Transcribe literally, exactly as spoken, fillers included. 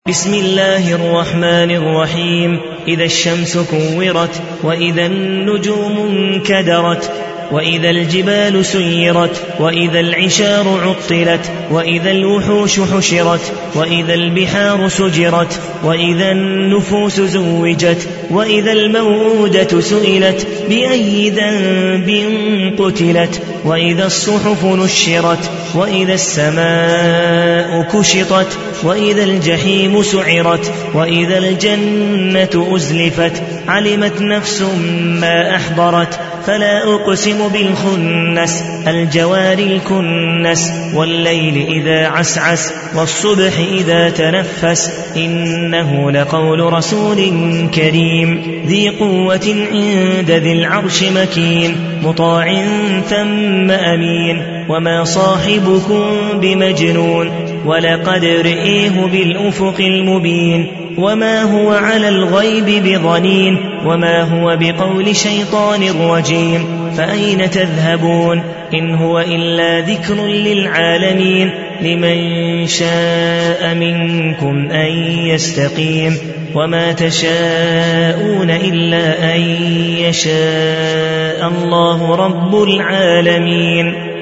بسم الله الرحمن الرحيم. إذا الشمس كورت، وإذا النجوم انكدرت، وإذا الجبال سيرت، وإذا العشار عطلت، وإذا الوحوش حشرت، وإذا البحار سجرت، وإذا النفوس زوجت، وإذا الموءودة سئلت بأي ذنب قتلت، وإذا الصحف نشرت، وإذا السماء كشطت، وإذا الجحيم سعرت، وإذا الجنة أزلفت. علمت نفس ما أحضرت. فلا أقسم بالخنس، الجوار الكنس، والليل إذا عسعس، والصبح إذا تنفس. إنه لقول رسول كريم ذي قوة عند ذي العرش مكين، مطاع ثم أمين. وما صاحبكم بمجنون، ولقد رئيه بالأفق المبين. وما هو على الغيب بضنين، وما هو بقول شيطان رجيم. فأين تذهبون؟ إن هو إلا ذكر للعالمين. لمن شاء منكم أن يستقيم. وما تشاءون إلا أن يشاء الله رب العالمين.